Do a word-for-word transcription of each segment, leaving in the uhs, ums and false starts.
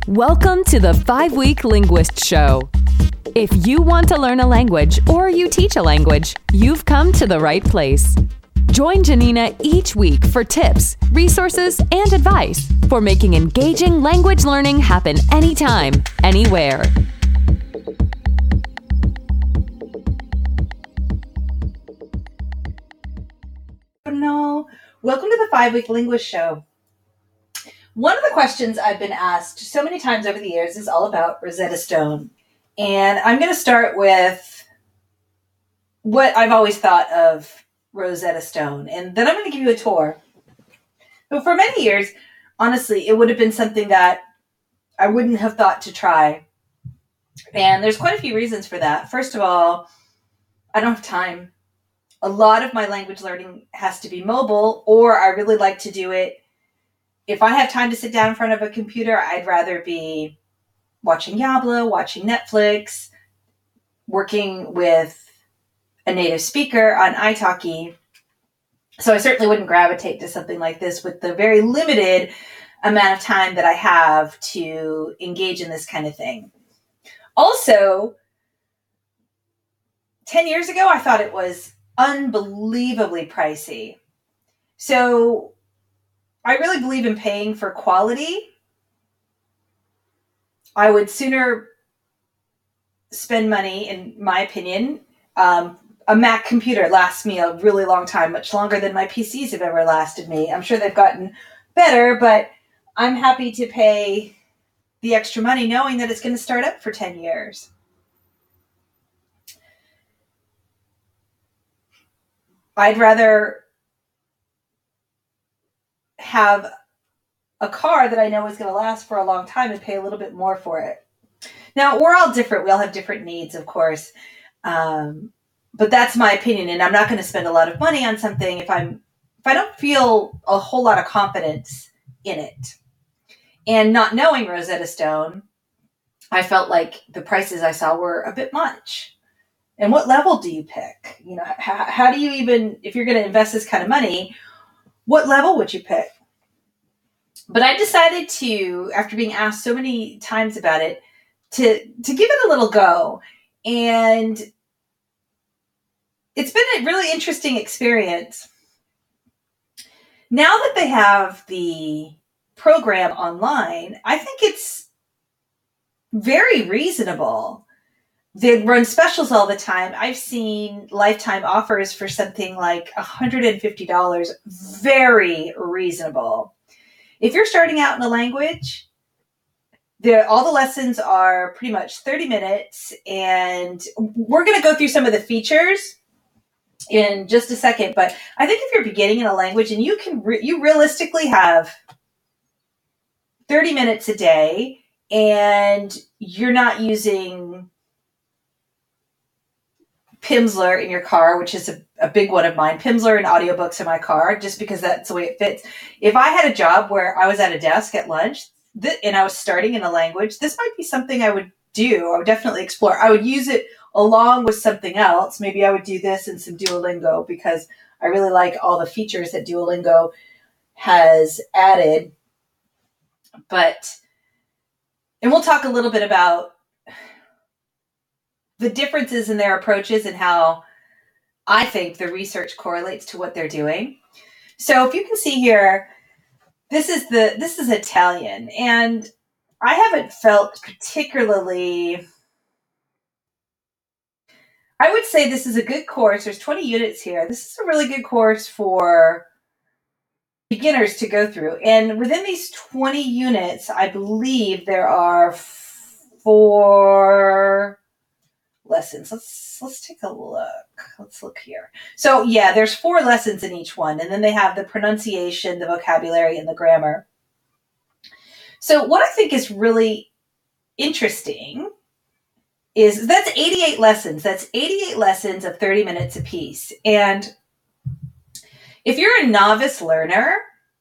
Welcome to the Five-Week Linguist Show. If you want to learn a language or you teach a language, you've come to the right place. Join Janina each week for tips, resources, and advice for making engaging language learning happen anytime, anywhere. No. Welcome to the Five-Week Linguist Show. One of the questions I've been asked so many times over the years is all about Rosetta Stone. And I'm going to start with what I've always thought of Rosetta Stone. And then I'm going to give you a tour. But for many years, honestly, it would have been something that I wouldn't have thought to try. And there's quite a few reasons for that. First of all, I don't have time. A lot of my language learning has to be mobile, or I really like to do it. If I have time to sit down in front of a computer, I'd rather be watching Yabla, watching Netflix, working with a native speaker on italki. So I certainly wouldn't gravitate to something like this with the very limited amount of time that I have to engage in this kind of thing. Also, ten years ago, I thought it was unbelievably pricey. So I really believe in paying for quality. I would sooner spend money, in my opinion. Um, a Mac computer lasts me a really long time, much longer than my P Cs have ever lasted me. I'm sure they've gotten better, but I'm happy to pay the extra money knowing that it's going to start up for ten years. I'd rather have a car that I know is going to last for a long time and pay a little bit more for it. Now, we're all different. We all have different needs, of course. Um, but that's my opinion. And I'm not going to spend a lot of money on something if I'm if I don't feel a whole lot of confidence in it. And not knowing Rosetta Stone, I felt like the prices I saw were a bit much. And what level do you pick? You know, how, how do you even, if you're going to invest this kind of money, what level would you pick? But I decided to, after being asked so many times about it, to, to give it a little go. And it's been a really interesting experience. Now that they have the program online, I think it's very reasonable. They run specials all the time. I've seen lifetime offers for something like one hundred fifty dollars. Very reasonable. If you're starting out in a language, all the lessons are pretty much thirty minutes, and we're going to go through some of the features in just a second. But I think if you're beginning in a language and you can, re- you realistically have thirty minutes a day, and you're not using Pimsleur in your car, which is a, a big one of mine. Pimsleur and audiobooks in my car, just because that's the way it fits. If I had a job where I was at a desk at lunch th- and I was starting in a language, this might be something I would do. I would definitely explore. I would use it along with something else. Maybe I would do this and some Duolingo, because I really like all the features that Duolingo has added. But, and we'll talk a little bit about the differences in their approaches and how I think the research correlates to what they're doing. So if you can see here, this is the this is Italian, and I haven't felt particularly, I would say this is a good course. There's twenty units here. This is a really good course for beginners to go through. And within these twenty units, I believe there are four lessons. Let's let's take a look. Let's look here. So yeah, there's four lessons in each one, and then they have the pronunciation, the vocabulary, and the grammar. So what I think is really interesting is that's eighty-eight lessons. That's eighty-eight lessons of thirty minutes apiece. And if you're a novice learner,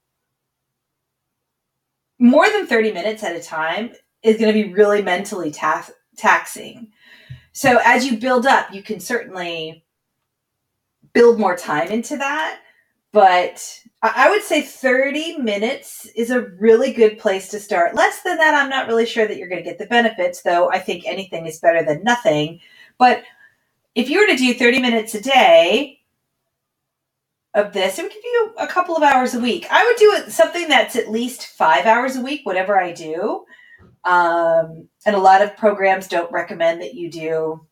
more than thirty minutes at a time is going to be really mentally ta- taxing. So as you build up, you can certainly build more time into that. but I would say thirty minutes is a really good place to start. Less than that, I'm not really sure that you're going to get the benefits, though I think anything is better than nothing. But if you were to do thirty minutes a day of this, it would give you a couple of hours a week. I would do it something that's at least five hours a week, whatever I do. Um, and a lot of programs don't recommend that you do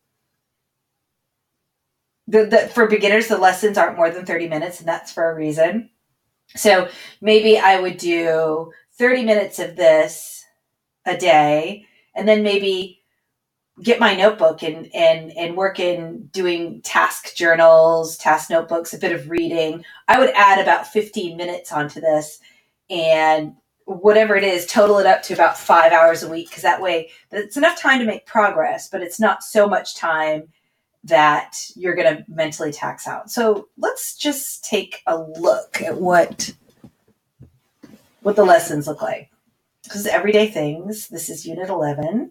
the, the for beginners, the lessons aren't more than thirty minutes, and that's for a reason. So maybe I would do thirty minutes of this a day, and then maybe get my notebook and, and, and work in doing task journals, task notebooks, a bit of reading. I would add about fifteen minutes onto this, and whatever it is, total it up to about five hours a week. Because that way it's enough time to make progress, but it's not so much time that you're going to mentally tax out. So let's just take a look at what, what the lessons look like. This is Everyday Things. This is Unit eleven.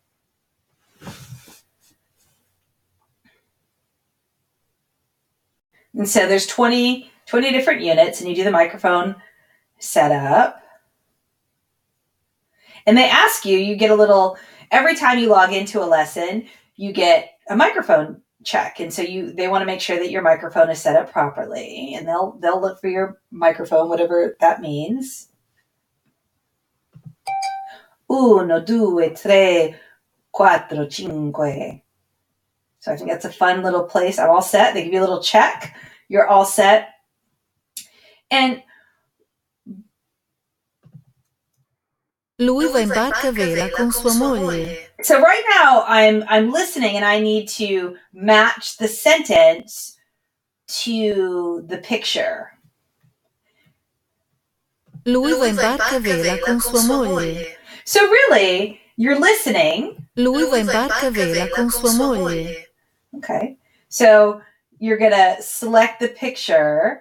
And so there's twenty, twenty different units, and you do the microphone setup. And they ask you, you get a little, every time you log into a lesson, you get a microphone check. And so you, they want to make sure that your microphone is set up properly, and they'll, they'll look for your microphone, whatever that means. Uno, due, tre, quattro, cinque. So I think that's a fun little place. I'm all set. They give you a little check. You're all set. And Lui va in barca a vela con sua moglie. So right now I'm I'm listening, and I need to match the sentence to the picture. Lui va in barca a vela con sua moglie. So really, you're listening. Lui va in barca a vela con sua moglie. Okay. So you're going to select the picture.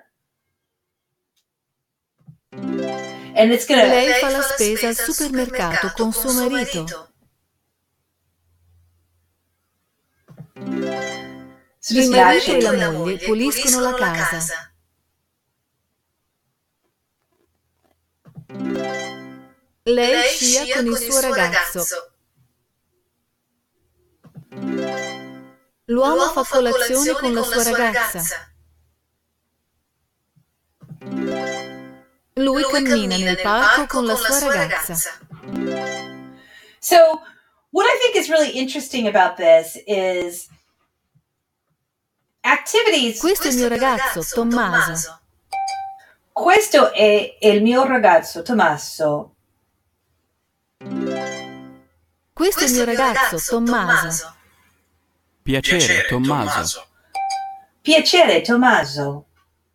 And it's going to... Lei fa la spesa al supermercato con suo marito. So Il marito e la moglie puliscono la casa. Lei scia con il suo ragazzo. L'uomo fa colazione con la sua ragazza. Lui cammina nel parco con la sua ragazza. So, what I think is really interesting about this is activities. Questo è il mio ragazzo, Tommaso. Questo è il mio ragazzo, Tommaso. Questo è il mio ragazzo, Tommaso. Piacere, Tommaso. Piacere, Tommaso.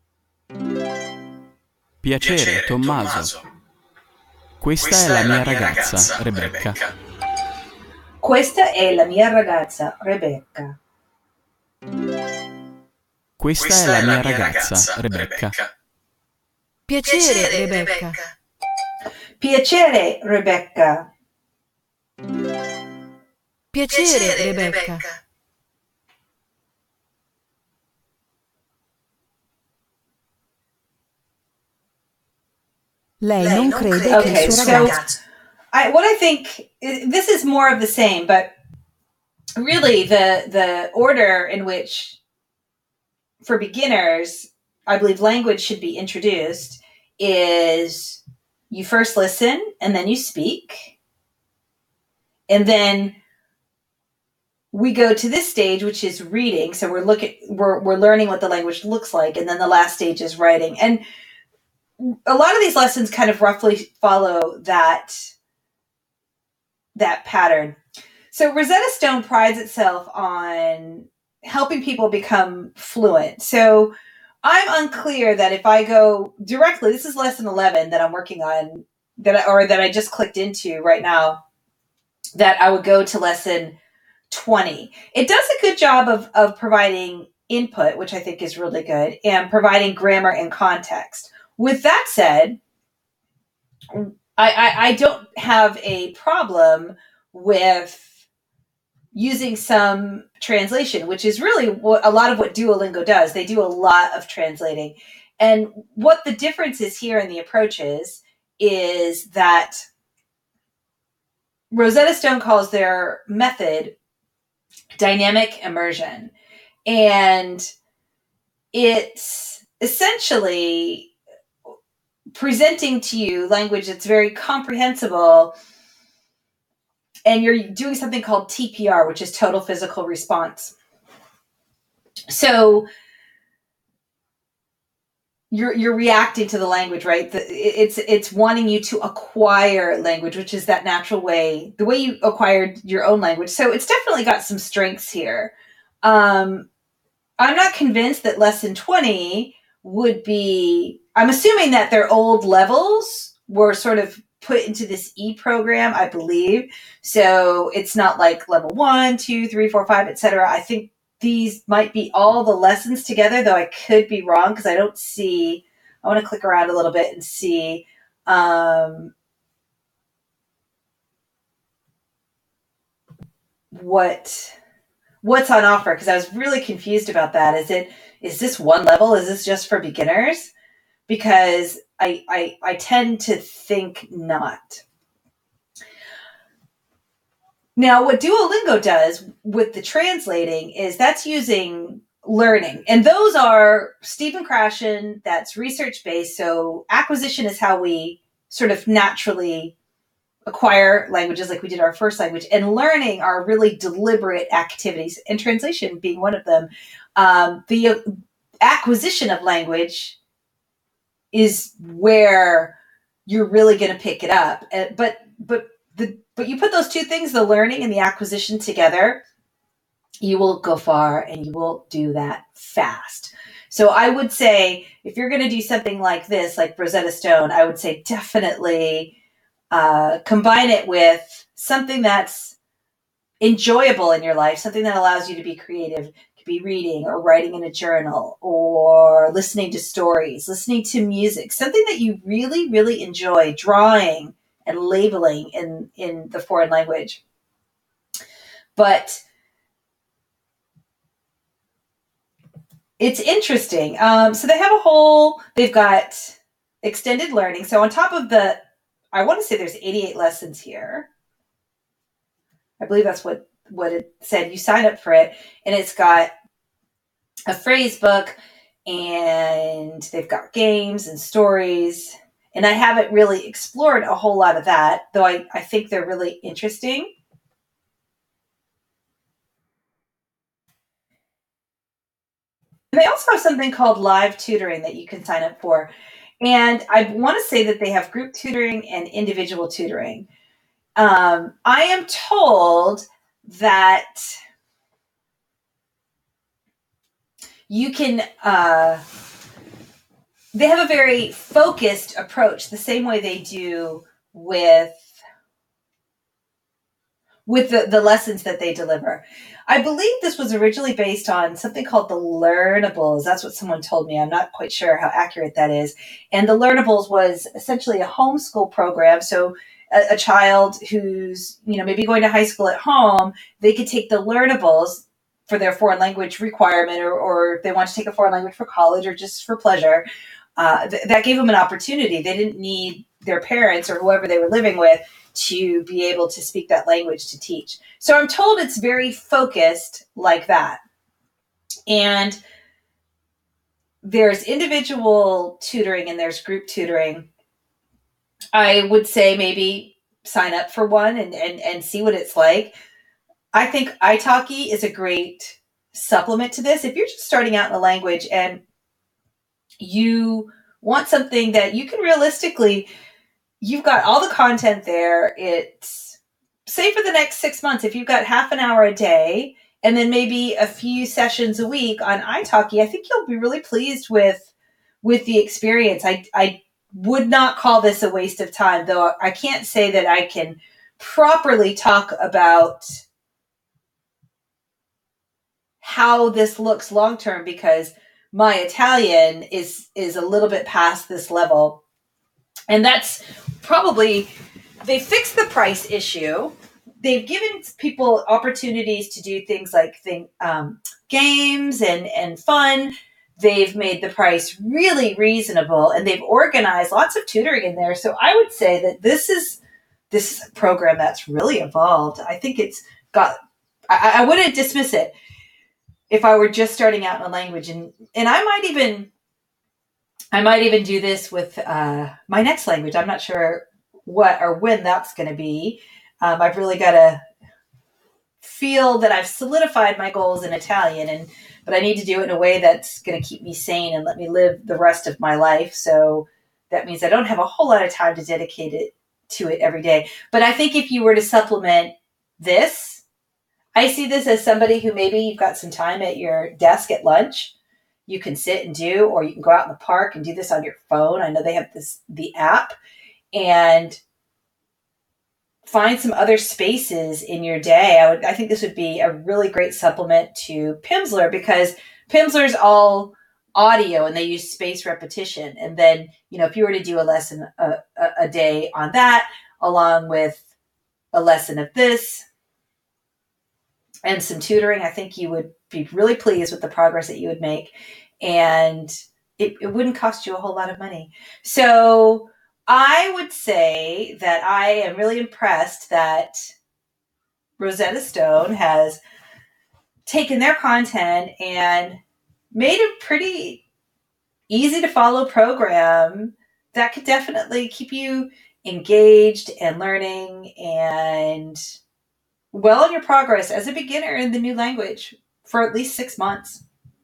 Piacere, Tommaso. Questa è la mia ragazza, Rebecca. Questa è la mia ragazza, Rebecca. Questa è la mia ragazza, Rebecca. Piacere, Rebecca. Piacere, Rebecca. Piacere, Rebecca. Lei non crede Okay, che il suo so ragazzo... I, what I think, this is more of the same, but really the the order in which, for beginners, I believe language should be introduced is you first listen, and then you speak. And then we go to this stage, which is reading. So we're looking, we're, we're learning what the language looks like. And then the last stage is writing. And a lot of these lessons kind of roughly follow that, that pattern. So Rosetta Stone prides itself on helping people become fluent. So I'm unclear that if I go directly, this is lesson eleven that I'm working on, that I, or that I just clicked into right now, that I would go to lesson twenty. It does a good job of, of providing input, which I think is really good, and providing grammar and context. With that said, I, I, I don't have a problem with using some translation, which is really what a lot of what Duolingo does. They do a lot of translating. And what the difference is here in the approaches is that Rosetta Stone calls their method dynamic immersion. And it's essentially presenting to you language that's very comprehensible, and you're doing something called T P R, which is total physical response. So you're you're reacting to the language, right? The, it's it's wanting you to acquire language, which is that natural way, the way you acquired your own language. So it's definitely got some strengths here. Um, I'm not convinced that lesson twenty would be, I'm assuming that their old levels were sort of put into this E program, I believe. So it's not like level one, two, three, four, five, et cetera. I think these might be all the lessons together, though I could be wrong because I don't see, I want to click around a little bit and see. Um, what what's on offer, because I was really confused about that. Is it is this one level? Is this just for beginners? Because I I, I tend to think not. Now, what Duolingo does with the translating is that's using learning. And those are Stephen Krashen, that's research-based. So acquisition is how we sort of naturally acquire languages, like we did our first language. And learning are really deliberate activities, and translation being one of them. Um, the acquisition of language is where you're really going to pick it up. Uh, but but the but you put those two things, the learning and the acquisition, together, you will go far, and you will do that fast. So I would say if you're going to do something like this, like Rosetta Stone, I would say definitely uh, combine it with something that's enjoyable in your life, something that allows you to be creative. It could be reading or writing in a journal or listening to stories, listening to music, something that you really, really enjoy, drawing and labeling in, in the foreign language. But it's interesting. Um, so they have a whole, they've got extended learning. So on top of the, I want to say there's eighty-eight lessons here. I believe that's what, what it said. You sign up for it, and it's got a phrase book, and they've got games and stories. And I haven't really explored a whole lot of that, though I, I think they're really interesting. They also have something called live tutoring that you can sign up for. And I want to say that they have group tutoring and individual tutoring. Um, I am told that you can, uh, they have a very focused approach, the same way they do with with the, the lessons that they deliver. I believe this was originally based on something called the Learnables. That's what someone told me. I'm not quite sure how accurate that is. And the Learnables was essentially a homeschool program. So a, a child who's, you know, maybe going to high school at home, they could take the Learnables for their foreign language requirement, or, or if they want to take a foreign language for college or just for pleasure. Uh, th- that gave them an opportunity. They didn't need their parents or whoever they were living with to be able to speak that language to teach. So I'm told it's very focused like that. And there's individual tutoring and there's group tutoring. I would say maybe sign up for one and, and, and see what it's like. I think italki is a great supplement to this. If you're just starting out in a language and you want something that you can realistically, you've got all the content there. It's, say for the next six months, if you've got half an hour a day and then maybe a few sessions a week on italki, I think you'll be really pleased with, with the experience. I, I would not call this a waste of time, though I can't say that I can properly talk about how this looks long-term, because my Italian is, is a little bit past this level. And that's probably, they fixed the price issue. They've given people opportunities to do things like think, um, games and, and fun. they've made the price really reasonable, and they've organized lots of tutoring in there. So I would say that this is this is a program that's really evolved. I think it's got, I, I wouldn't dismiss it if I were just starting out in a language. And, and I might even, I might even do this with uh, my next language. I'm not sure what or when that's going to be. Um, I've really got to feel that I've solidified my goals in Italian, and but I need to do it in a way that's going to keep me sane and let me live the rest of my life. So that means I don't have a whole lot of time to dedicate it to it every day. But I think if you were to supplement this, I see this as somebody who maybe you've got some time at your desk at lunch, you can sit and do, or you can go out in the park and do this on your phone. I know they have this, the app, and find some other spaces in your day. I would, I think this would be a really great supplement to Pimsleur, because Pimsleur's all audio and they use spaced repetition. And then, you know, if you were to do a lesson a, a, a day on that, along with a lesson of this and some tutoring, I think you would be really pleased with the progress that you would make. And it, it wouldn't cost you a whole lot of money. So I would say that I am really impressed that Rosetta Stone has taken their content and made a pretty easy to follow program that could definitely keep you engaged and learning and well in your progress as a beginner in the new language for at least six months.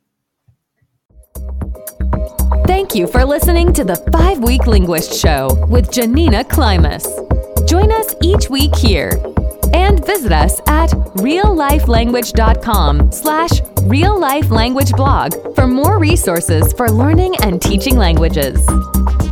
Thank you for listening to the Five-Week Linguist Show with Janina Klimas. Join us each week here and visit us at reallifelanguage.com slash real life language blog for more resources for learning and teaching languages.